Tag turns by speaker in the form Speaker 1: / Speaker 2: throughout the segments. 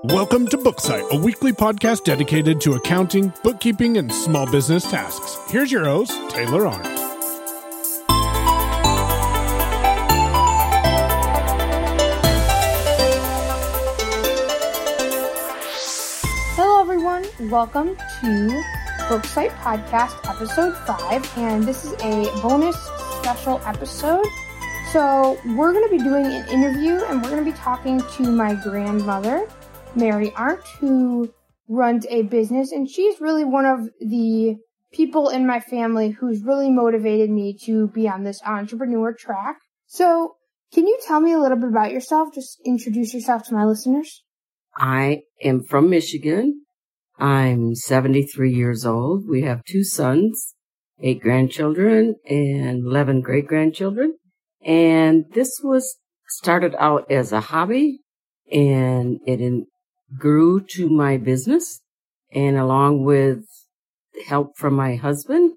Speaker 1: Welcome to Booksight, a weekly podcast dedicated to accounting, bookkeeping, and small business tasks. Here's your host, Taylor Arndt.
Speaker 2: Hello, everyone. Welcome to Booksight Podcast, Episode 5, and this is a bonus special episode. So we're going to be doing an interview, and we're going to be talking to my grandmother, Mary Arndt, who runs a business, and she's really one of the people in my family who's really motivated me to be on this entrepreneur track. So can you tell me a little bit about yourself? Just introduce yourself to my listeners.
Speaker 3: I am from Michigan. I'm 73 years old. We have 2 sons, 8 grandchildren, and 11 great-grandchildren. And this was started out as a hobby, and it grew to my business. And along with help from my husband,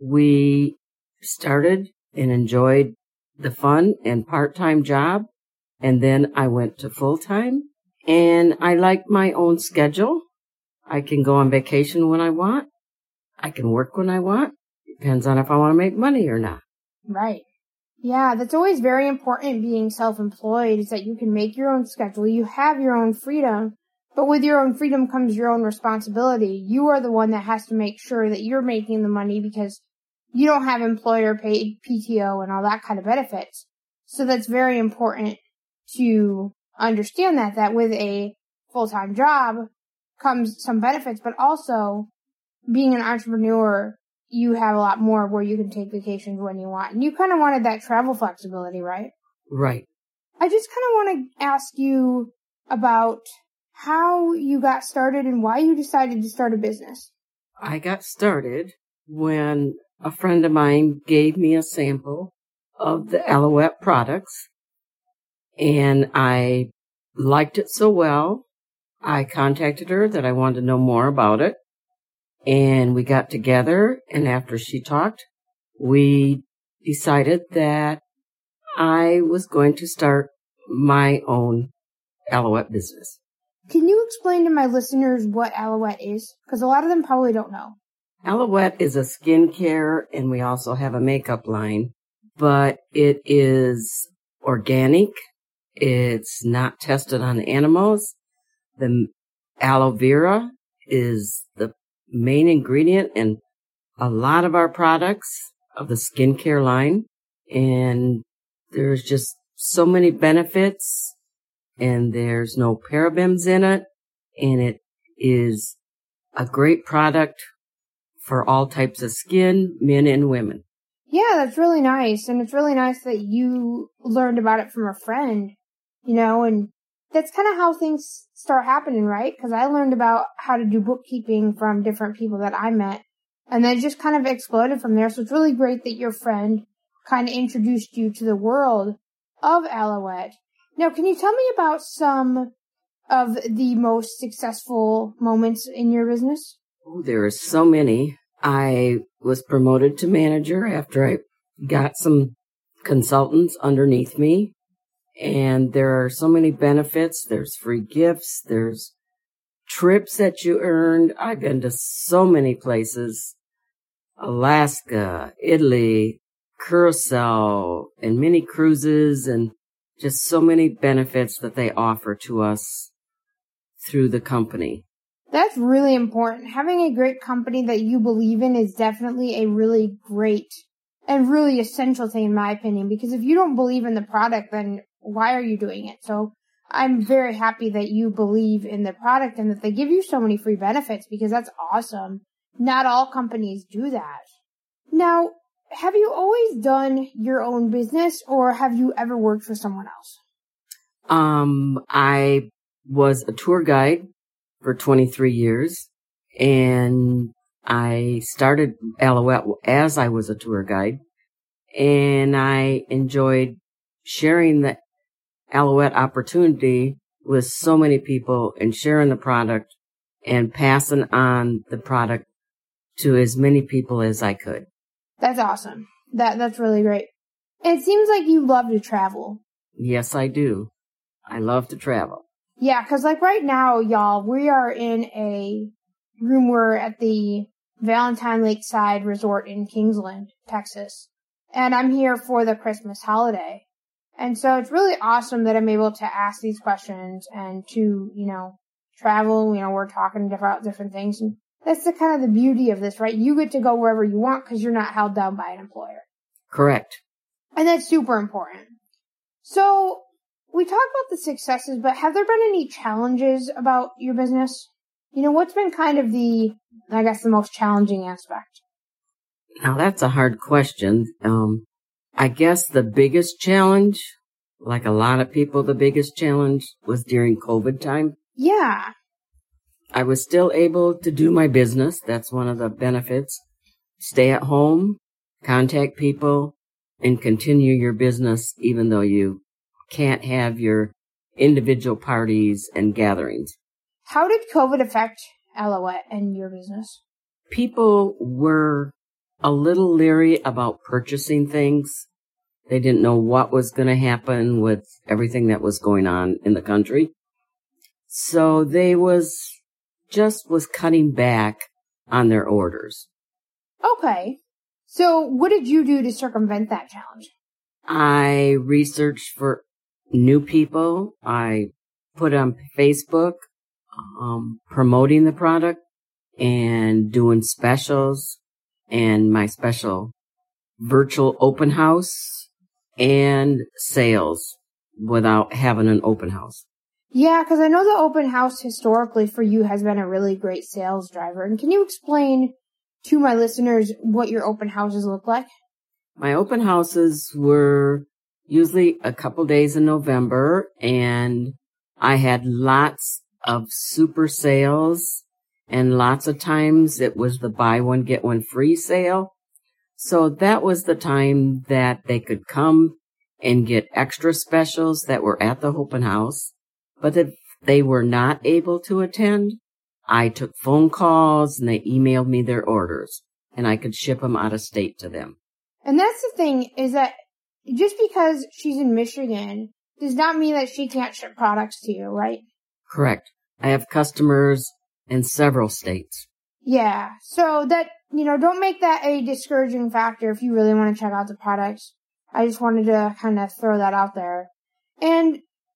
Speaker 3: we started and enjoyed the fun and part-time job. And then I went to full-time. And I like my own schedule. I can go on vacation when I want. I can work when I want. Depends on if I want to make money or not.
Speaker 2: Right. Yeah, that's always very important being self-employed, is that you can make your own schedule. You have your own freedom, but with your own freedom comes your own responsibility. You are the one that has to make sure that you're making the money because you don't have employer-paid PTO and all that kind of benefits. So that's very important to understand that with a full-time job comes some benefits, but also being an entrepreneur, you have a lot more where you can take vacations when you want. And you kind of wanted that travel flexibility, right?
Speaker 3: Right.
Speaker 2: I just kind of want to ask you about how you got started and why you decided to start a business.
Speaker 3: I got started when a friend of mine gave me a sample of the Alouette products, and I liked it so well, I contacted her that I wanted to know more about it. And we got together, and after she talked, we decided that I was going to start my own Alouette business.
Speaker 2: Can you explain to my listeners what Alouette is? Because a lot of them probably don't know.
Speaker 3: Alouette is a skincare, and we also have a makeup line, but it is organic. It's not tested on animals. The aloe vera is the main ingredient in a lot of our products of the skincare line. And there's just so many benefits, and there's no parabens in it. And it is a great product for all types of skin, men and women.
Speaker 2: Yeah, that's really nice. And it's really nice that you learned about it from a friend, and that's kind of how things start happening, right? Because I learned about how to do bookkeeping from different people that I met, and then it just kind of exploded from there. So it's really great that your friend kind of introduced you to the world of Alouette. Now, can you tell me about some of the most successful moments in your business?
Speaker 3: Oh, there are so many. I was promoted to manager after I got some consultants underneath me. And there are so many benefits. There's free gifts. There's trips that you earned. I've been to so many places. Alaska, Italy, Curacao, and many cruises, and just so many benefits that they offer to us through the company.
Speaker 2: That's really important. Having a great company that you believe in is definitely a really great and really essential thing, in my opinion, because if you don't believe in the product, then why are you doing it? So I'm very happy that you believe in the product and that they give you so many free benefits, because that's awesome. Not all companies do that. Now, have you always done your own business, or have you ever worked for someone else?
Speaker 3: I was a tour guide for 23 years, and I started Alouette as I was a tour guide, and I enjoyed sharing the Alouette opportunity with so many people and sharing the product and passing on the product to as many people as I could.
Speaker 2: That's awesome. That's really great. It seems like you love to travel.
Speaker 3: Yes, I do. I love to travel.
Speaker 2: Yeah, because like right now, y'all, we are in a room. We're at the Valentine Lakeside Resort in Kingsland, Texas. And I'm here for the Christmas holiday. And so it's really awesome that I'm able to ask these questions and to, travel. We're talking about different things. And that's the kind of the beauty of this, right? You get to go wherever you want because you're not held down by an employer.
Speaker 3: Correct.
Speaker 2: And that's super important. So we talked about the successes, but have there been any challenges about your business? What's been kind of the most challenging aspect?
Speaker 3: Now, that's a hard question. I guess the biggest challenge, like a lot of people, the biggest challenge was during COVID time.
Speaker 2: Yeah.
Speaker 3: I was still able to do my business. That's one of the benefits. Stay at home, contact people, and continue your business even though you can't have your individual parties and gatherings.
Speaker 2: How did COVID affect Alouette and your business?
Speaker 3: People were a little leery about purchasing things. They didn't know what was going to happen with everything that was going on in the country. So they was cutting back on their orders.
Speaker 2: Okay. So what did you do to circumvent that challenge?
Speaker 3: I researched for new people. I put on Facebook, promoting the product and doing specials and my special virtual open house and sales without having an open house.
Speaker 2: Yeah, because I know the open house historically for you has been a really great sales driver. And can you explain to my listeners what your open houses look like?
Speaker 3: My open houses were usually a couple days in November, and I had lots of super sales, and lots of times it was the buy one, get one free sale. So that was the time that they could come and get extra specials that were at the open house. But if they were not able to attend, I took phone calls and they emailed me their orders and I could ship them out of state to them.
Speaker 2: And that's the thing is that just because she's in Michigan does not mean that she can't ship products to you, right?
Speaker 3: Correct. I have customers in several states.
Speaker 2: Yeah. So that, don't make that a discouraging factor if you really want to check out the products. I just wanted to kind of throw that out there. And,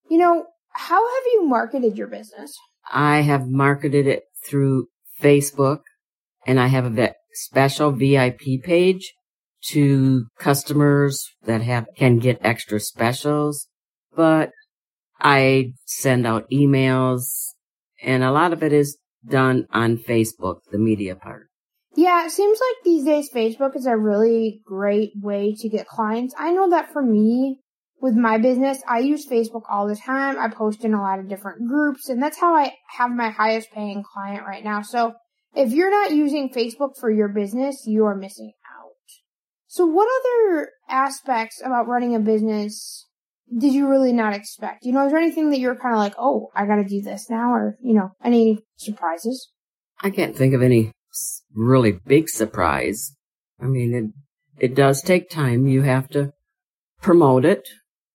Speaker 2: how have you marketed your business?
Speaker 3: I have marketed it through Facebook, and I have a special VIP page to customers that can get extra specials. But I send out emails, and a lot of it is done on Facebook, the media part.
Speaker 2: Yeah, it seems like these days Facebook is a really great way to get clients. I know that for me, with my business, I use Facebook all the time. I post in a lot of different groups, and that's how I have my highest paying client right now. So if you're not using Facebook for your business, you are missing out. So what other aspects about running a business did you really not expect? Is there anything that you're kind of like, oh, I got to do this now, or, any surprises? I
Speaker 3: can't think of any really big surprise. I mean, it does take time. You have to promote it.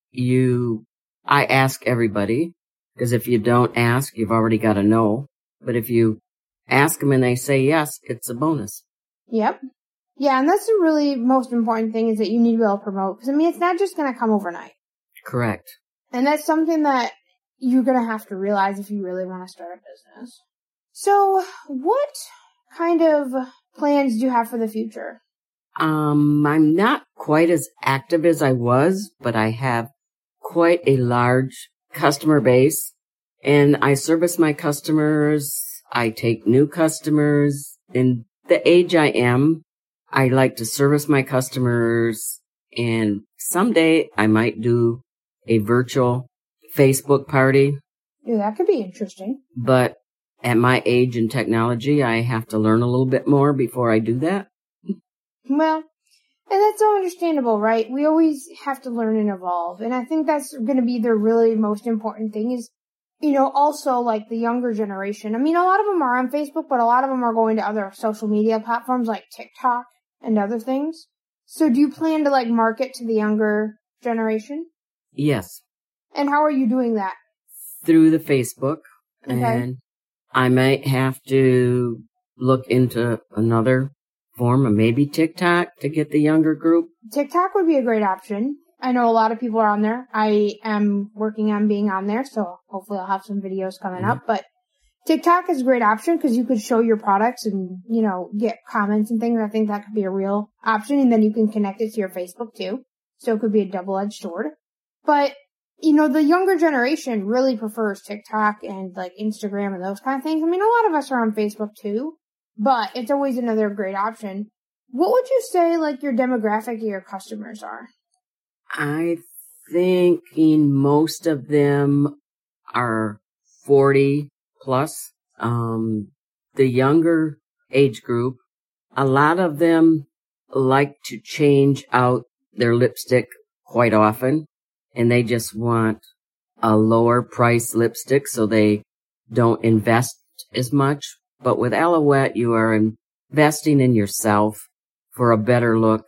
Speaker 3: I ask everybody, because if you don't ask, you've already got to know. But if you ask them and they say yes, it's a bonus.
Speaker 2: Yep. Yeah, and that's the really most important thing is that you need to be able to promote. Because, it's not just going to come overnight.
Speaker 3: Correct.
Speaker 2: And that's something that you're going to have to realize if you really want to start a business. So, what kind of plans do you have for the future?
Speaker 3: I'm not quite as active as I was, but I have quite a large customer base, and I service my customers. I take new customers. In the age I am, I like to service my customers, and someday I might do a virtual Facebook party.
Speaker 2: Yeah, that could be interesting.
Speaker 3: But at my age and technology, I have to learn a little bit more before I do that.
Speaker 2: Well, and that's so understandable, right? We always have to learn and evolve. And I think that's going to be the really most important thing is, also like the younger generation. A lot of them are on Facebook, but a lot of them are going to other social media platforms like TikTok and other things. So do you plan to market to the younger generation?
Speaker 3: Yes.
Speaker 2: And how are you doing that?
Speaker 3: through the Facebook,
Speaker 2: Okay.
Speaker 3: and I might have to look into another form, or maybe TikTok to get the younger group.
Speaker 2: TikTok would be a great option. I know a lot of people are on there. I am working on being on there, so hopefully I'll have some videos coming up. But TikTok is a great option because you could show your products and, you know, get comments and things. I think that could be a real option. And then you can connect it to your Facebook too. So it could be a double-edged sword. But, you know, the younger generation really prefers TikTok and like Instagram and those kind of things. I mean, a lot of us are on Facebook too, but it's always another great option. What would you say like your demographic of your customers are?
Speaker 3: I think most of them are 40 plus. The younger age group, a lot of them like to change out their lipstick quite often, and they just want a lower price lipstick so they don't invest as much. But with Alouette, you are investing in yourself for a better look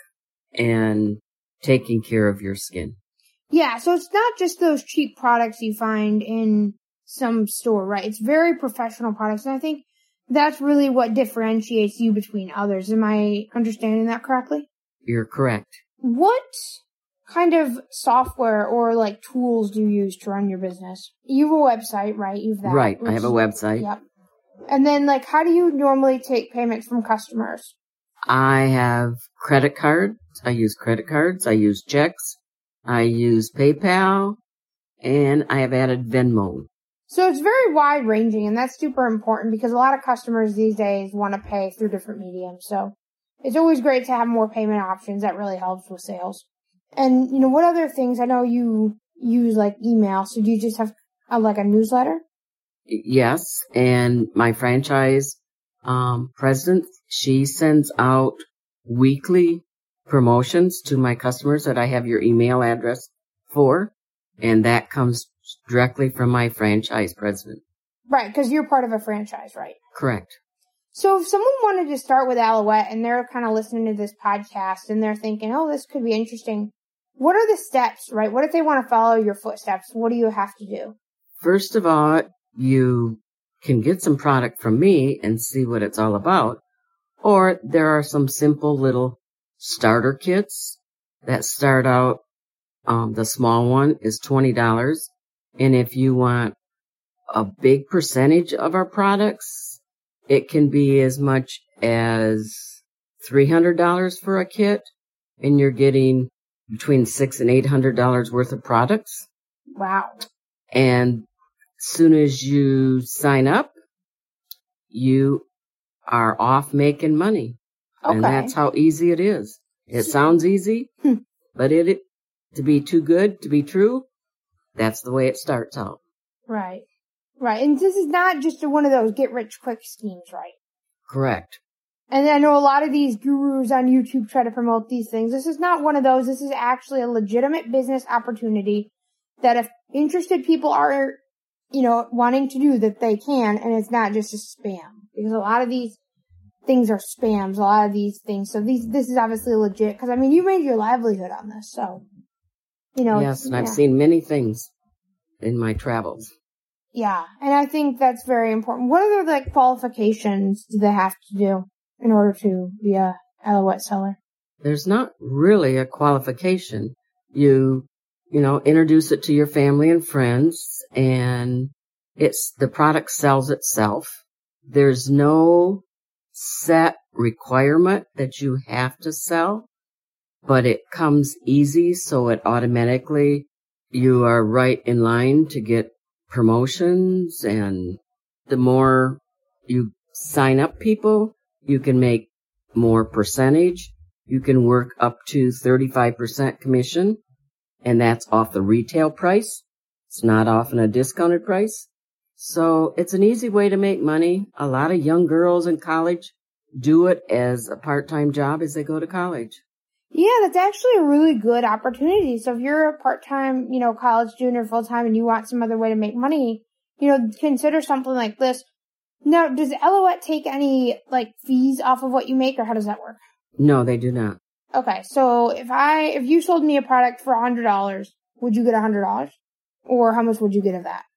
Speaker 3: and taking care of your skin.
Speaker 2: Yeah, so it's not just those cheap products you find in some store, right? It's very professional products, and I think that's really what differentiates you between others. Am I understanding that correctly?
Speaker 3: You're correct.
Speaker 2: What kind of software or like tools do you use to run your business? You have a website, right? You've that.
Speaker 3: Right, I have a website.
Speaker 2: Yep. And then like, how do you normally take payments from customers?
Speaker 3: I have credit cards. I use credit cards. I use checks. I use PayPal. And I have added Venmo.
Speaker 2: So it's very wide ranging, and that's super important because a lot of customers these days want to pay through different mediums. So it's always great to have more payment options. That really helps with sales. And, you know, what other things? I know you use like email. So do you just have like a newsletter?
Speaker 3: Yes. And my franchise president, she sends out weekly promotions to my customers that I have your email address for. And that comes directly from my franchise president.
Speaker 2: Right, because you're part of a franchise, right?
Speaker 3: Correct.
Speaker 2: So if someone wanted to start with Alouette and they're kind of listening to this podcast and they're thinking, oh, this could be interesting, what are the steps, right? What if they want to follow your footsteps? What do you have to do?
Speaker 3: First of all, you can get some product from me and see what it's all about. Or there are some simple little starter kits that start out. The small one is $20. And if you want a big percentage of our products, it can be as much as $300 for a kit. And you're getting between $600 and $800 worth of products.
Speaker 2: Wow.
Speaker 3: And as soon as you sign up, you are off making money.
Speaker 2: Okay.
Speaker 3: And that's how easy it is. It sounds easy, but to be too good to be true, that's the way it starts out.
Speaker 2: Right. Right. And this is not just one of those get-rich-quick schemes, right?
Speaker 3: Correct.
Speaker 2: And I know a lot of these gurus on YouTube try to promote these things. This is not one of those. This is actually a legitimate business opportunity that if interested people are, you know, wanting to do, that they can, and it's not just a spam. Because a lot of these things are spams, a lot of these things. So this is obviously legit, because I mean, you made your livelihood on this, so, you know.
Speaker 3: Yes, and I've seen many things in my travels.
Speaker 2: Yeah, and I think that's very important. What other, like, qualifications do they have to do in order to be a Alouette seller?
Speaker 3: There's not really a qualification. You know, introduce it to your family and friends, and the product sells itself. There's no set requirement that you have to sell, but it comes easy, so it automatically, you are right in line to get promotions, and the more you sign up people, you can make more percentage. You can work up to 35% commission, and that's off the retail price. It's not often a discounted price. So it's an easy way to make money. A lot of young girls in college do it as a part-time job as they go to college.
Speaker 2: Yeah, that's actually a really good opportunity. So if you're a part-time, you know, college student or full-time and you want some other way to make money, you know, consider something like this. Now, does Alouette take any, like, fees off of what you make, or how does that work?
Speaker 3: No, they do not.
Speaker 2: Okay, so if you sold me a product for $100, would you get $100? Or how much would you get of that?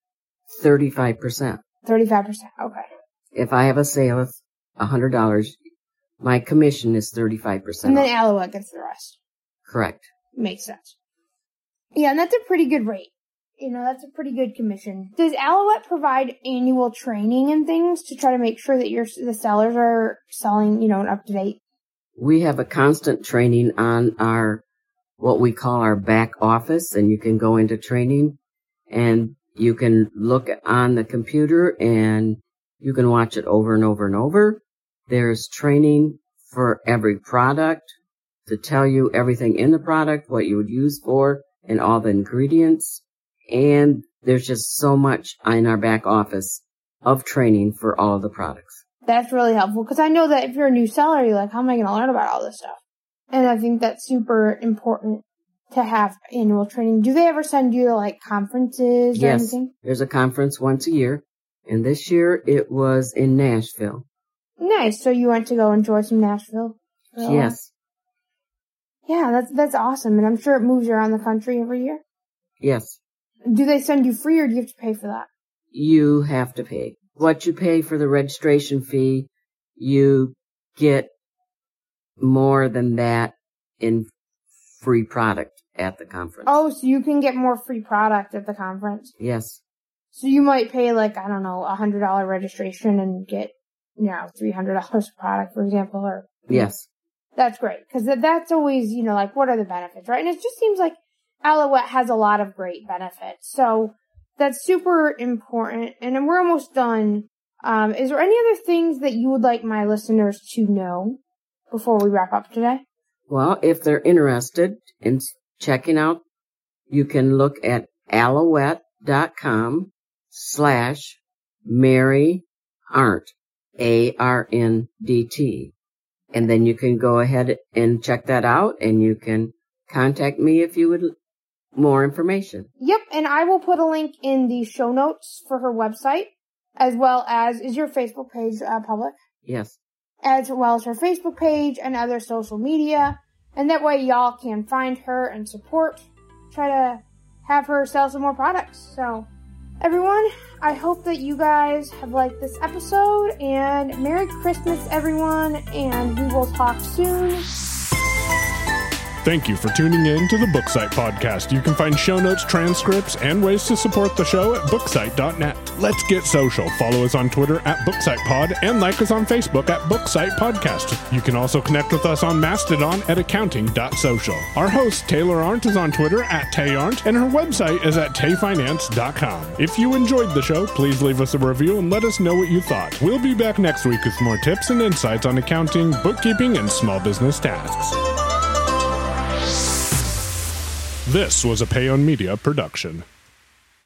Speaker 3: 35%.
Speaker 2: 35%. Okay.
Speaker 3: If I have a sale of $100, my commission is 35%.
Speaker 2: And then Alouette gets the rest.
Speaker 3: Correct.
Speaker 2: Makes sense. Yeah, and that's a pretty good rate. That's a pretty good commission. Does Alouette provide annual training and things to try to make sure that the sellers are selling, up to date?
Speaker 3: We have a constant training on what we call our back office, and you can go into training and you can look on the computer and you can watch it over and over and over. There's training for every product to tell you everything in the product, what you would use for, and all the ingredients. And there's just so much in our back office of training for all the products.
Speaker 2: That's really helpful, because I know that if you're a new seller, you're like, how am I going to learn about all this stuff? And I think that's super important to have annual training. Do they ever send you to, conferences or anything?
Speaker 3: Yes, there's a conference once a year. And this year it was in Nashville.
Speaker 2: Nice. So you went to go enjoy some Nashville?
Speaker 3: Yes.
Speaker 2: Yeah, that's awesome. And I'm sure it moves around the country every year?
Speaker 3: Yes.
Speaker 2: Do they send you free, or do you have to pay for that?
Speaker 3: You have to pay. What you pay for the registration fee, you get more than that in free product at the conference.
Speaker 2: Oh, so you can get more free product at the conference?
Speaker 3: Yes.
Speaker 2: So you might pay $100 registration and get, $300 for product, for example, or.
Speaker 3: Yes.
Speaker 2: That's great. Cause that's always, what are the benefits, right? And it just seems like Alouette has a lot of great benefits. So that's super important. And then we're almost done. Is there any other things that you would like my listeners to know before we wrap up today?
Speaker 3: Well, if they're interested in checking out, you can look at alouette.com/Mary Arndt, ARNDT. And then you can go ahead and check that out, and you can contact me if you would more information.
Speaker 2: Yep, and I will put a link in the show notes for her website, as well as, is your Facebook page public?
Speaker 3: Yes.
Speaker 2: As well as her Facebook page and other social media. And that way y'all can find her and try to have her sell some more products. So, everyone, I hope that you guys have liked this episode, and Merry Christmas, everyone, and we will talk soon.
Speaker 1: Thank you for tuning in to the Booksite Podcast. You can find show notes, transcripts, and ways to support the show at booksite.net. Let's get social. Follow us on Twitter at BookSitePod and like us on Facebook at Booksite Podcast. You can also connect with us on Mastodon at accounting.social. Our host, Taylor Arndt, is on Twitter at TayArndt, and her website is at tayfinance.com. If you enjoyed the show, please leave us a review and let us know what you thought. We'll be back next week with more tips and insights on accounting, bookkeeping, and small business tasks. This was a Payon Media production.